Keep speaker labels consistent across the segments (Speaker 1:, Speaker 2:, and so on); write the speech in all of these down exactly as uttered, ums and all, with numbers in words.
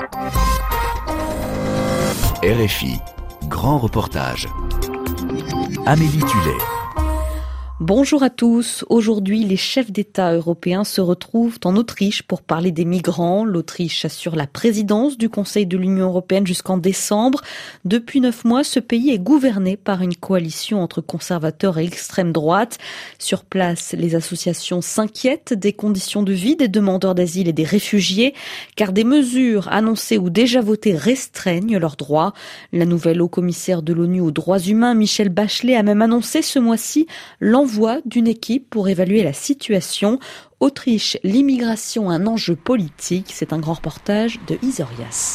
Speaker 1: R F I, grand reportage. Amélie Tullet.
Speaker 2: Bonjour à tous. Aujourd'hui, les chefs d'État européens se retrouvent en Autriche pour parler des migrants. L'Autriche assure la présidence du Conseil de l'Union européenne jusqu'en décembre. Depuis neuf mois, ce pays est gouverné par une coalition entre conservateurs et extrême droite. Sur place, les associations s'inquiètent des conditions de vie des demandeurs d'asile et des réfugiés, car des mesures annoncées ou déjà votées restreignent leurs droits. La nouvelle haut-commissaire de l'ONU aux droits humains, Michelle Bachelet, a même annoncé ce mois-ci l'envoi d'une équipe pour évaluer la situation. Autriche, l'immigration, un enjeu politique. C'est un grand reportage de Isorias.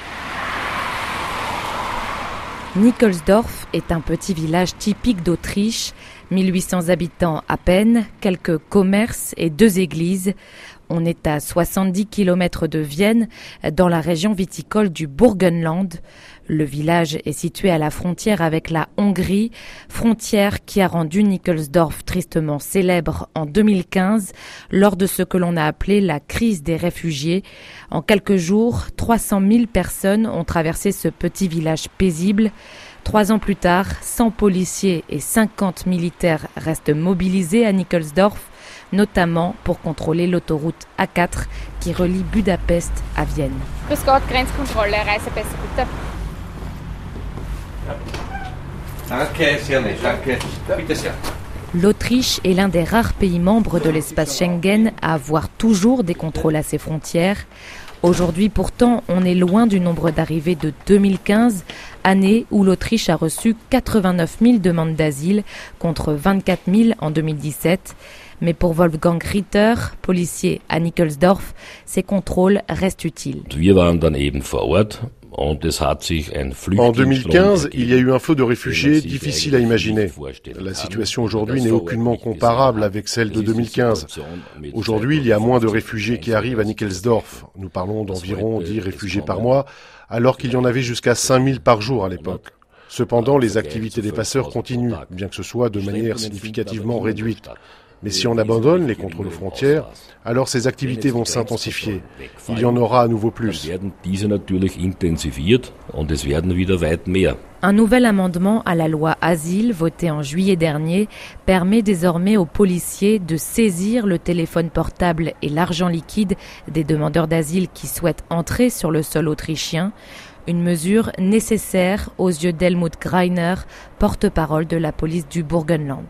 Speaker 3: Nickelsdorf est un petit village typique d'Autriche, mille huit cents habitants à peine, quelques commerces et deux églises. On est à soixante-dix kilomètres de Vienne, dans la région viticole du Burgenland. Le village est situé à la frontière avec la Hongrie, frontière qui a rendu Nickelsdorf tristement célèbre en deux mille quinze lors de ce que l'on a appelé la crise des réfugiés. En quelques jours, trois cent mille personnes ont traversé ce petit village paisible. Trois ans plus tard, cent policiers et cinquante militaires restent mobilisés à Nickelsdorf, notamment pour contrôler l'autoroute A quatre qui relie Budapest à Vienne.
Speaker 4: Grüß Gott, Grenzkontrolle, Reisepässe bitte.
Speaker 3: L'Autriche est l'un des rares pays membres de l'espace Schengen à avoir toujours des contrôles à ses frontières. Aujourd'hui, pourtant, on est loin du nombre d'arrivées de deux mille quinze, année où l'Autriche a reçu quatre-vingt-neuf mille demandes d'asile contre vingt-quatre mille en deux mille dix-sept. Mais pour Wolfgang Ritter, policier à Nickelsdorf, ces contrôles restent utiles.
Speaker 5: En deux mille quinze, il y a eu un flot de réfugiés difficile à imaginer. La situation aujourd'hui n'est aucunement comparable avec celle de deux mille quinze. Aujourd'hui, il y a moins de réfugiés qui arrivent à Nickelsdorf. Nous parlons d'environ dix réfugiés par mois, alors qu'il y en avait jusqu'à cinq mille par jour à l'époque. Cependant, les activités des passeurs continuent, bien que ce soit de manière significativement réduite. Mais si on abandonne les contrôles aux frontières, alors ces activités vont s'intensifier. Il y en aura à nouveau plus.
Speaker 3: Un nouvel amendement à la loi Asile, voté en juillet dernier, permet désormais aux policiers de saisir le téléphone portable et l'argent liquide des demandeurs d'asile qui souhaitent entrer sur le sol autrichien. Une mesure nécessaire aux yeux d'Helmut Greiner, porte-parole de la police du Burgenland.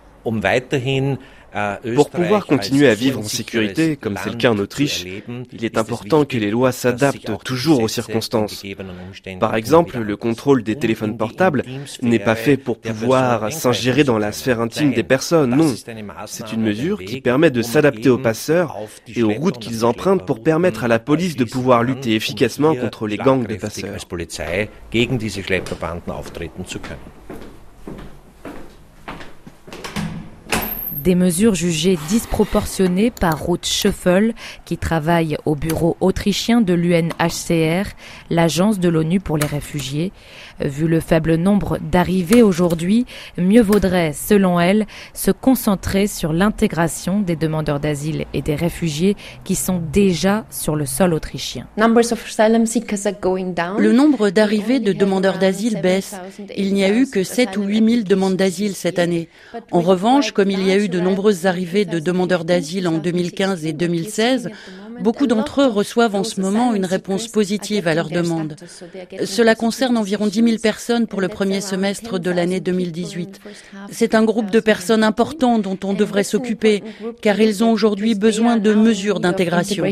Speaker 6: Pour pouvoir continuer à vivre en sécurité, comme c'est le cas en Autriche, il est important que les lois s'adaptent toujours aux circonstances. Par exemple, le contrôle des téléphones portables n'est pas fait pour pouvoir s'ingérer dans la sphère intime des personnes, non. C'est une mesure qui permet de s'adapter aux passeurs et aux routes qu'ils empruntent pour permettre à la police de pouvoir lutter efficacement contre les gangs de passeurs.
Speaker 3: Des mesures jugées disproportionnées par Ruth Schöffel, qui travaille au bureau autrichien de l'U N H C R, l'agence de l'ONU pour les réfugiés. Vu le faible nombre d'arrivées aujourd'hui, mieux vaudrait, selon elle, se concentrer sur l'intégration des demandeurs d'asile et des réfugiés qui sont déjà sur le sol autrichien.
Speaker 7: Le nombre d'arrivées de demandeurs d'asile baisse. Il n'y a eu que sept ou huit mille demandes d'asile cette année. En revanche, comme il y a eu de nombreuses arrivées de demandeurs d'asile en deux mille quinze et deux mille seize, beaucoup d'entre eux reçoivent en ce moment une réponse positive à leurs demandes. Cela concerne environ dix mille personnes pour le premier semestre de l'année deux mille dix-huit. C'est un groupe de personnes important dont on devrait s'occuper, car ils ont aujourd'hui besoin de mesures d'intégration.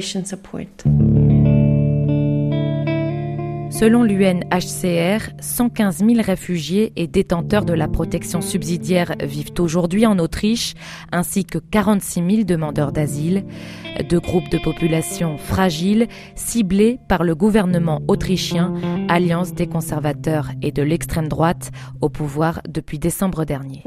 Speaker 3: Selon l'U N H C R, cent quinze mille réfugiés et détenteurs de la protection subsidiaire vivent aujourd'hui en Autriche, ainsi que quarante-six mille demandeurs d'asile. Deux groupes de population fragiles, ciblés par le gouvernement autrichien, alliance des conservateurs et de l'extrême droite, au pouvoir depuis décembre dernier.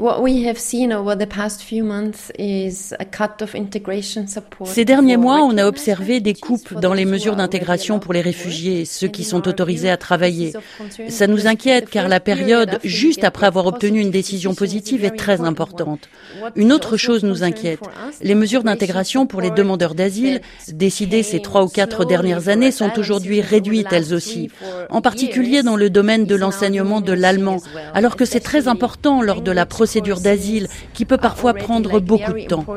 Speaker 7: Ces derniers mois, on a observé des coupes dans les mesures d'intégration pour les réfugiés, ceux qui sont autorisés s'amuser à travailler. Ça nous inquiète car la période juste après avoir obtenu une décision positive est très importante. Une autre chose nous inquiète. Les mesures d'intégration pour les demandeurs d'asile, décidées ces trois ou quatre dernières années, sont aujourd'hui réduites elles aussi, en particulier dans le domaine de l'enseignement de l'allemand, alors que c'est très important lors de la procédure d'asile, qui peut parfois prendre beaucoup de temps.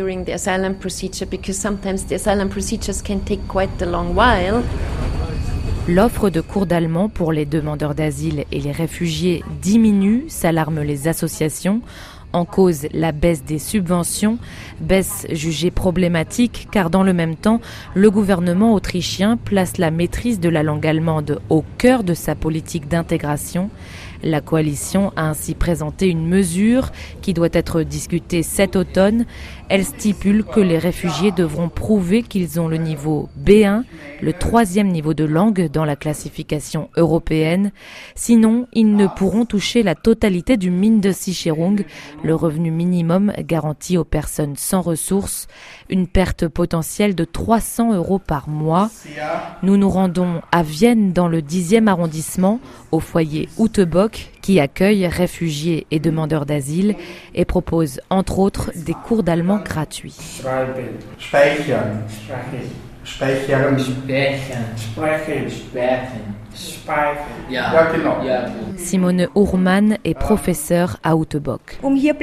Speaker 3: L'offre de cours d'allemand pour les demandeurs d'asile et les réfugiés diminue, s'alarment les associations. En cause, la baisse des subventions, baisse jugée problématique car dans le même temps, le gouvernement autrichien place la maîtrise de la langue allemande au cœur de sa politique d'intégration. La coalition a ainsi présenté une mesure qui doit être discutée cet automne. Elle stipule que les réfugiés devront prouver qu'ils ont le niveau B un, le troisième niveau de langue dans la classification européenne. Sinon, ils ne pourront toucher la totalité du Mindestsicherung, le revenu minimum garanti aux personnes sans ressources, une perte potentielle de trois cents euros par mois. Nous nous rendons à Vienne dans le dixième arrondissement, au foyer Utebock, qui accueille réfugiés et demandeurs d'asile et propose entre autres des cours d'allemand gratuits. Simone Urman est professeure à Utebock.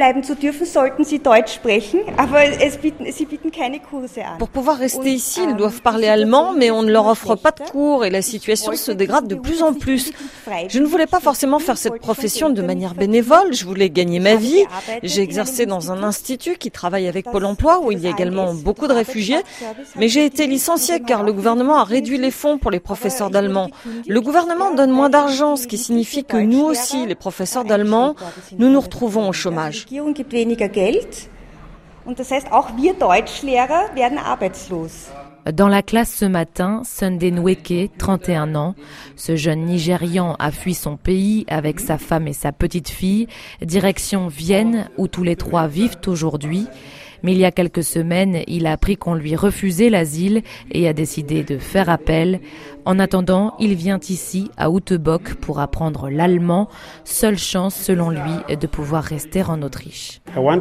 Speaker 8: Pour pouvoir rester ici, ils doivent parler allemand, mais on ne leur offre pas de cours et la situation se dégrade de plus en plus. Je ne voulais pas forcément faire cette profession de manière bénévole, je voulais gagner ma vie. J'ai exercé dans un institut qui travaille avec Pôle emploi, où il y a également beaucoup de réfugiés, mais j'ai été licenciée car le gouvernement a réduit les fonds pour les professeurs d'allemand. Le gouvernement donne moins d'argent, ce qui signifie que nous aussi, les professeurs d'allemand, nous nous retrouvons au chômage.
Speaker 3: Dans la classe ce matin, Sunday Nweke, trente et un ans. Ce jeune Nigérian a fui son pays avec sa femme et sa petite fille, direction Vienne, où tous les trois vivent aujourd'hui. Mais il y a quelques semaines, il a appris qu'on lui refusait l'asile et a décidé de faire appel. En attendant, il vient ici, à Utebock, pour apprendre l'allemand. Seule chance, selon lui, de pouvoir rester en Autriche.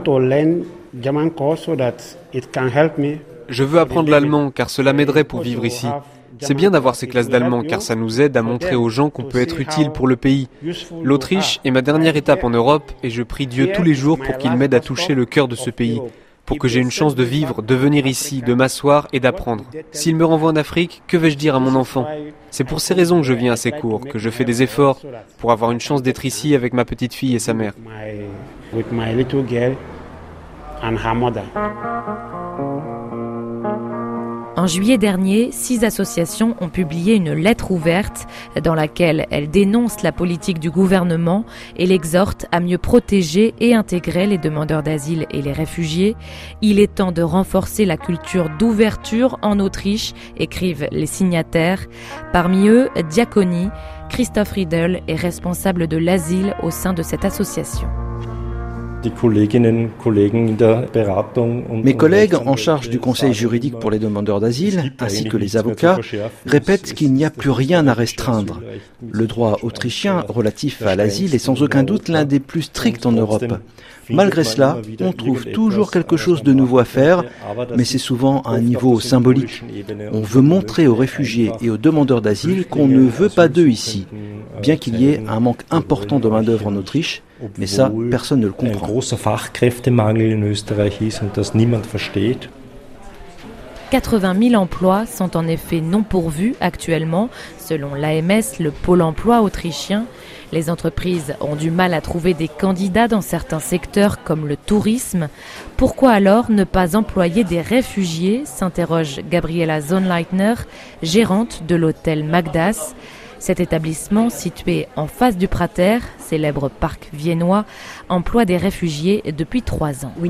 Speaker 9: Je veux apprendre l'allemand car cela m'aiderait pour vivre ici. C'est bien d'avoir ces classes d'allemand car ça nous aide à montrer aux gens qu'on peut être utile pour le pays. L'Autriche est ma dernière étape en Europe et je prie Dieu tous les jours pour qu'il m'aide à toucher le cœur de ce pays, pour que j'ai une chance de vivre, de venir ici, de m'asseoir et d'apprendre. S'il me renvoie en Afrique, que vais-je dire à mon enfant ? C'est pour ces raisons que je viens à ces cours, que je fais des efforts pour avoir une chance d'être ici avec ma petite fille et sa mère.
Speaker 3: En juillet dernier, six associations ont publié une lettre ouverte dans laquelle elles dénoncent la politique du gouvernement et l'exhortent à mieux protéger et intégrer les demandeurs d'asile et les réfugiés. Il est temps de renforcer la culture d'ouverture en Autriche, écrivent les signataires. Parmi eux, Diakoni. Christophe Riedel est responsable de l'asile au sein de cette association.
Speaker 10: Mes collègues en charge du conseil juridique pour les demandeurs d'asile, ainsi que les avocats, répètent qu'il n'y a plus rien à restreindre. Le droit autrichien relatif à l'asile est sans aucun doute l'un des plus stricts en Europe. Malgré cela, on trouve toujours quelque chose de nouveau à faire, mais c'est souvent à un niveau symbolique. On veut montrer aux réfugiés et aux demandeurs d'asile qu'on ne veut pas d'eux ici, bien qu'il y ait un manque important de main-d'œuvre en Autriche, mais ça, personne ne le comprend.
Speaker 3: quatre-vingt mille emplois sont en effet non pourvus actuellement, selon l'A M S, le pôle emploi autrichien. Les entreprises ont du mal à trouver des candidats dans certains secteurs comme le tourisme. Pourquoi alors ne pas employer des réfugiés, s'interroge Gabriela Zonleitner, gérante de l'hôtel Magdas. Cet établissement, situé en face du Prater, célèbre parc viennois, emploie des réfugiés depuis trois ans.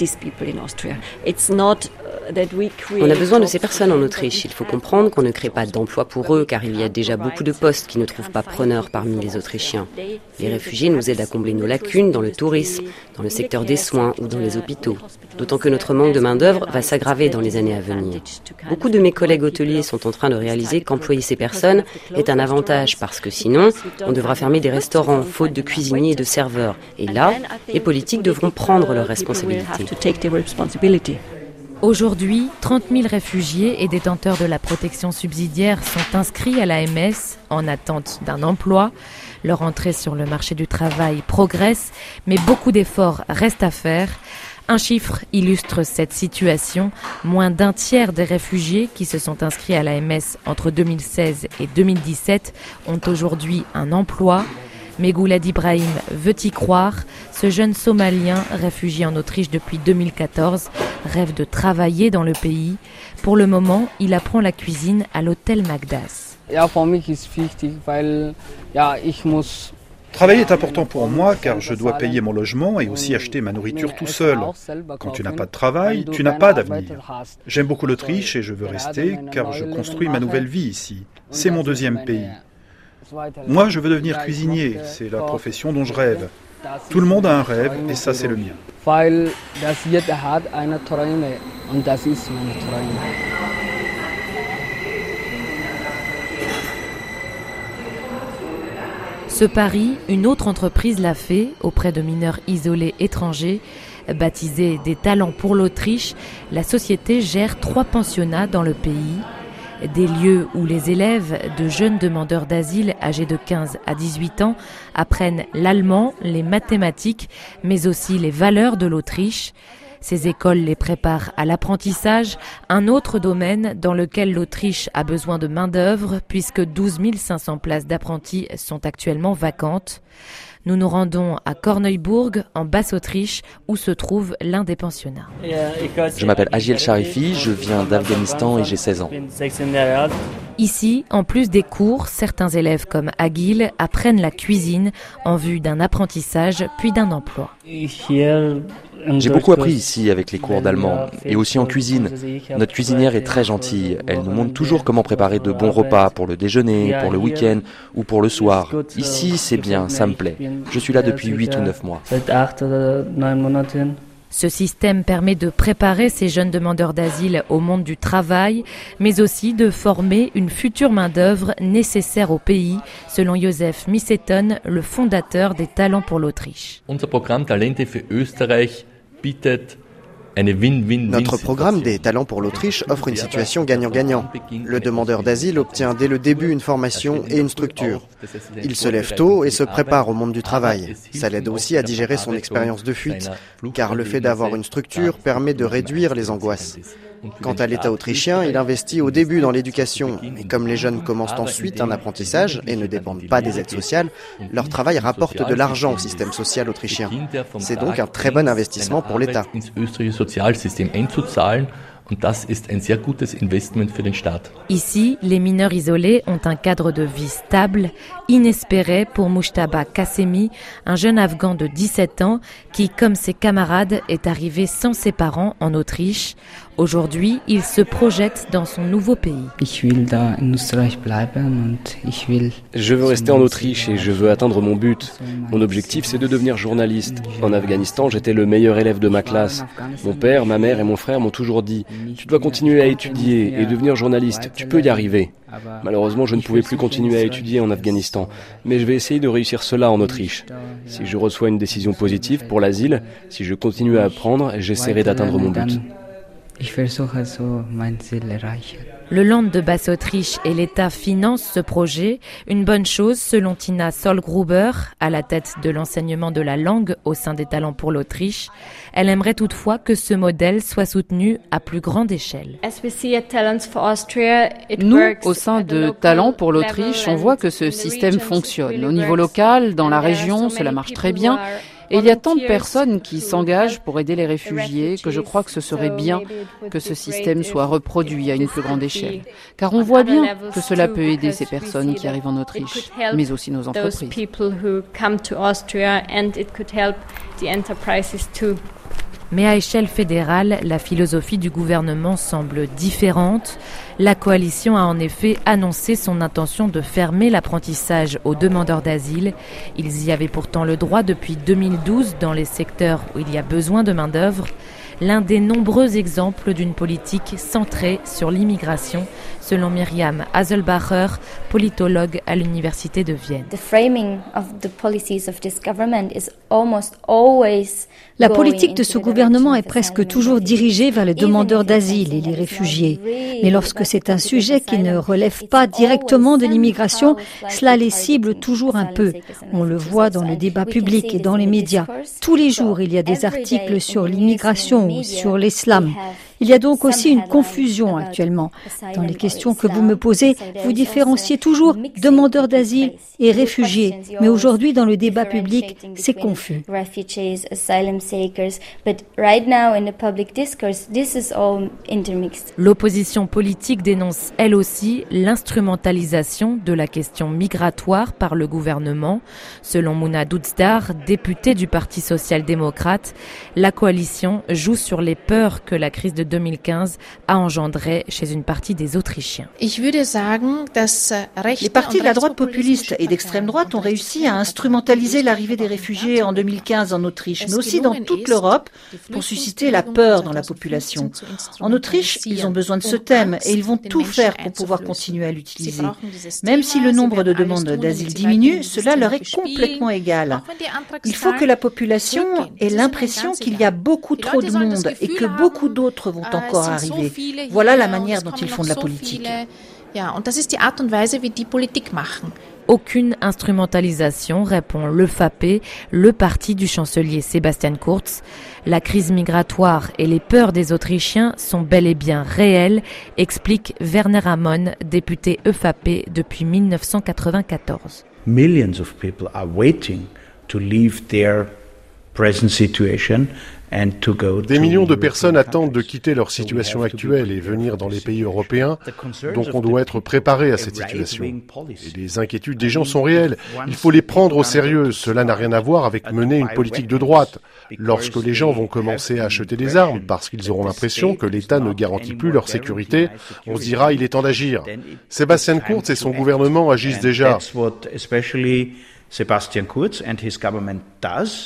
Speaker 11: On a besoin de ces personnes en Autriche. Il faut comprendre qu'on ne crée pas d'emplois pour eux, car il y a déjà beaucoup de postes qui ne trouvent pas preneurs parmi les Autrichiens. Les réfugiés nous aident à combler nos lacunes dans le tourisme, dans le secteur des soins ou dans les hôpitaux. D'autant que notre manque de main-d'œuvre va s'aggraver dans les années à venir. Beaucoup de mes collègues hôteliers sont en train de réaliser qu'employer ces personnes est un avantage, parce que sinon, on devra fermer des restaurants, faute de cuisiniers et de serveurs. Et là, les politiques devront prendre leurs responsabilités.
Speaker 3: Aujourd'hui, trente mille réfugiés et détenteurs de la protection subsidiaire sont inscrits à l'A M S en attente d'un emploi. Leur entrée sur le marché du travail progresse, mais beaucoup d'efforts restent à faire. Un chiffre illustre cette situation. Moins d'un tiers des réfugiés qui se sont inscrits à l'A M S entre deux mille seize et deux mille dix-sept ont aujourd'hui un emploi. Mais Goulad Ibrahim veut y croire. Ce jeune Somalien, réfugié en Autriche depuis deux mille quatorze, rêve de travailler dans le pays. Pour le moment, il apprend la cuisine à l'hôtel Magdas.
Speaker 12: Travailler est important pour moi car je dois payer mon logement et aussi acheter ma nourriture tout seul. Quand tu n'as pas de travail, tu n'as pas d'avenir. J'aime beaucoup l'Autriche et je veux rester car je construis ma nouvelle vie ici. C'est mon deuxième pays. Moi, je veux devenir cuisinier, c'est la profession dont je rêve. Tout le monde a un rêve et ça, c'est le mien.
Speaker 3: Ce pari, une autre entreprise l'a fait auprès de mineurs isolés étrangers. Baptisée des talents pour l'Autriche, la société gère trois pensionnats dans le pays. Des lieux où les élèves de jeunes demandeurs d'asile âgés de quinze à dix-huit ans apprennent l'allemand, les mathématiques, mais aussi les valeurs de l'Autriche. Ces écoles les préparent à l'apprentissage, un autre domaine dans lequel l'Autriche a besoin de main-d'œuvre puisque douze mille cinq cents places d'apprentis sont actuellement vacantes. Nous nous rendons à Korneuburg, en Basse-Autriche, où se trouve l'un des pensionnats.
Speaker 13: Je m'appelle Agiel Sharifi, je viens d'Afghanistan et j'ai seize ans.
Speaker 3: Ici, en plus des cours, certains élèves comme Agil apprennent la cuisine en vue d'un apprentissage puis d'un emploi.
Speaker 13: J'ai beaucoup appris ici avec les cours d'allemand et aussi en cuisine. Notre cuisinière est très gentille. Elle nous montre toujours comment préparer de bons repas pour le déjeuner, pour le week-end ou pour le soir. Ici, c'est bien, ça me plaît. Je suis là depuis huit ou neuf mois.
Speaker 3: Ce système permet de préparer ces jeunes demandeurs d'asile au monde du travail, mais aussi de former une future main-d'œuvre nécessaire au pays, selon Josef Misseton, le fondateur des Talents pour l'Autriche.
Speaker 14: Unser Programm Talente für Österreich bietet
Speaker 15: Notre programme des Talents pour l'Autriche offre une situation gagnant-gagnant. Le demandeur d'asile obtient dès le début une formation et une structure. Il se lève tôt et se prépare au monde du travail. Ça l'aide aussi à digérer son expérience de fuite, car le fait d'avoir une structure permet de réduire les angoisses. Quant à l'État autrichien, il investit au début dans l'éducation. Et comme les jeunes commencent ensuite un apprentissage et ne dépendent pas des aides sociales, leur travail rapporte de l'argent au système social autrichien. C'est donc un très bon investissement pour l'État.
Speaker 3: Ici, les mineurs isolés ont un cadre de vie stable, inespéré pour Mujtaba Kassemi, un jeune Afghan de dix-sept ans qui, comme ses camarades, est arrivé sans ses parents en Autriche. Aujourd'hui, il se projette dans son nouveau pays.
Speaker 16: Je veux rester en Autriche et je veux atteindre mon but. Mon objectif, c'est de devenir journaliste. En Afghanistan, j'étais le meilleur élève de ma classe. Mon père, ma mère et mon frère m'ont toujours dit « Tu dois continuer à étudier et devenir journaliste. Tu peux y arriver. » Malheureusement, je ne pouvais plus continuer à étudier en Afghanistan, mais je vais essayer de réussir cela en Autriche. Si je reçois une décision positive pour l'asile, si je continue à apprendre, j'essaierai d'atteindre mon but.
Speaker 3: Le Land de Basse-Autriche et l'État financent ce projet, une bonne chose selon Tina Solgruber, à la tête de l'enseignement de la langue au sein des Talents pour l'Autriche. Elle aimerait toutefois que ce modèle soit soutenu à plus grande échelle.
Speaker 17: Nous, au sein de Talents pour l'Autriche, on voit que ce système fonctionne. Au niveau local, dans la région, cela marche très bien. Et il y a tant de personnes qui s'engagent pour aider les réfugiés que je crois que ce serait bien que ce système soit reproduit à une plus grande échelle. Car on voit bien que cela peut aider ces personnes qui arrivent en Autriche, mais aussi nos entreprises.
Speaker 3: Mais à échelle fédérale, la philosophie du gouvernement semble différente. La coalition a en effet annoncé son intention de fermer l'apprentissage aux demandeurs d'asile. Ils y avaient pourtant le droit depuis deux mille douze dans les secteurs où il y a besoin de main-d'œuvre. L'un des nombreux exemples d'une politique centrée sur l'immigration, selon Myriam Haselbacher, politologue à l'université de Vienne.
Speaker 18: La politique de ce gouvernement est presque toujours dirigée vers les demandeurs d'asile et les réfugiés. Mais lorsque c'est un sujet qui ne relève pas directement de l'immigration, cela les cible toujours un peu. On le voit dans le débat public et dans les médias. Tous les jours, il y a des articles sur l'immigration ou sur l'islam. Il y a donc aussi une confusion actuellement. Dans les questions que vous me posez, vous différenciez toujours demandeurs d'asile et réfugiés. Mais aujourd'hui, dans le débat public, c'est confus.
Speaker 3: L'opposition politique dénonce elle aussi l'instrumentalisation de la question migratoire par le gouvernement. Selon Mouna Douzdar, députée du Parti social-démocrate, la coalition joue sur les peurs que la crise de deux mille quinze a engendré chez une partie des Autrichiens.
Speaker 19: Les partis de la droite populiste et d'extrême droite ont réussi à instrumentaliser l'arrivée des réfugiés en deux mille quinze en Autriche, mais aussi dans toute l'Europe, pour susciter la peur dans la population. En Autriche, ils ont besoin de ce thème et ils vont tout faire pour pouvoir continuer à l'utiliser. Même si le nombre de demandes d'asile diminue, cela leur est complètement égal. Il faut que la population ait l'impression qu'il y a beaucoup trop de monde et que beaucoup d'autres vont encore arriver. Voilà la manière dont ils font de la politique.
Speaker 3: Aucune instrumentalisation, répond le F A P, le parti du chancelier Sebastian Kurz. La crise migratoire et les peurs des Autrichiens sont bel et bien réelles, explique Werner Amon, député E F A P depuis mille neuf cent quatre-vingt-quatorze.
Speaker 20: Millions of people are waiting to leave their present situation.
Speaker 5: Des millions de personnes attendent de quitter leur situation actuelle et venir dans les pays européens, donc on doit être préparé à cette situation. Et les inquiétudes des gens sont réelles. Il faut les prendre au sérieux. Cela n'a rien à voir avec mener une politique de droite. Lorsque les gens vont commencer à acheter des armes parce qu'ils auront l'impression que l'État ne garantit plus leur sécurité, on se dira il est temps d'agir. Sebastian Kurz et son gouvernement agissent déjà.
Speaker 20: Sebastian Kurz and his government does.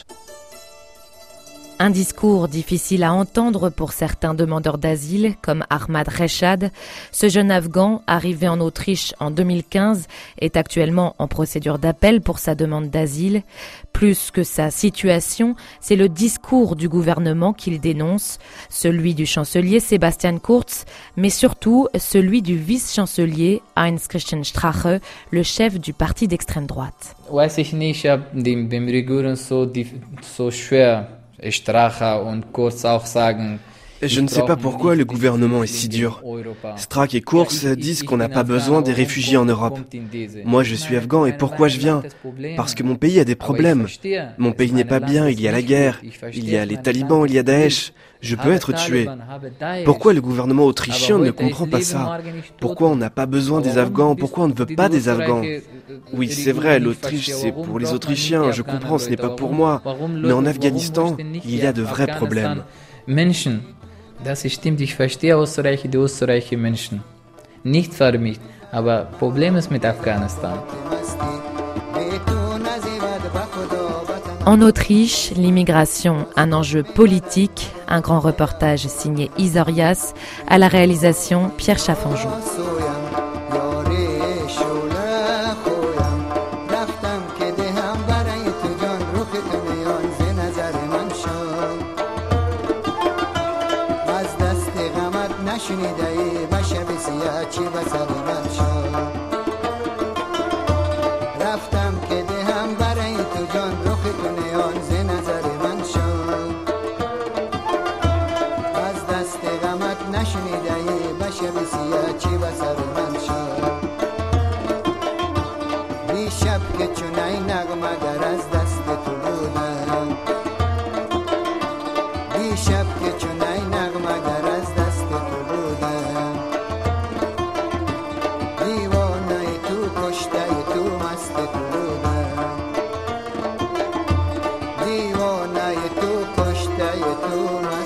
Speaker 3: Un discours difficile à entendre pour certains demandeurs d'asile, comme Ahmad Reshad. Ce jeune Afghan, arrivé en Autriche en deux mille quinze, est actuellement en procédure d'appel pour sa demande d'asile. Plus que sa situation, c'est le discours du gouvernement qu'il dénonce, celui du chancelier Sebastian Kurz, mais surtout celui du vice-chancelier Heinz-Christian Strache, le chef du parti d'extrême droite.
Speaker 21: Weiß ich nicht, ob dem, dem Regierung so, so schwer Strache und Kurz auch sagen.
Speaker 6: Je ne sais pas pourquoi le gouvernement est si dur. Strache et Kurz disent qu'on n'a pas besoin des réfugiés en Europe. Moi, je suis afghan et pourquoi je viens ? Parce que mon pays a des problèmes. Mon pays n'est pas bien, il y a la guerre, il y a les talibans, il y a Daesh. Je peux être tué. Pourquoi le gouvernement autrichien ne comprend pas ça ? Pourquoi on n'a pas besoin des Afghans ? Pourquoi on ne veut pas des Afghans ? Oui, c'est vrai, l'Autriche, c'est pour les Autrichiens, je comprends, ce n'est pas pour moi. Mais en Afghanistan, il y a de vrais problèmes.
Speaker 21: Das stimmt, ich verstehe Österreich, die österreichische Menschen. Nicht für mich, aber Problem ist mit Afghanistan.
Speaker 3: En Autriche, l'immigration, un enjeu politique, un grand reportage signé Isorias, à la réalisation Pierre Chaffanjou.
Speaker 22: نشنیده باشه بسیار چی بسر من شد رفتم که دهم برای تو جان رخ تو نیان ز نظر من شد از دست غمت نشنیده باشه بسیار چی بسر شب که چونای نغمگر از دست تو بودم دیوانه تو کشته تو مست تو بودم دیوانه تو کشته تو مست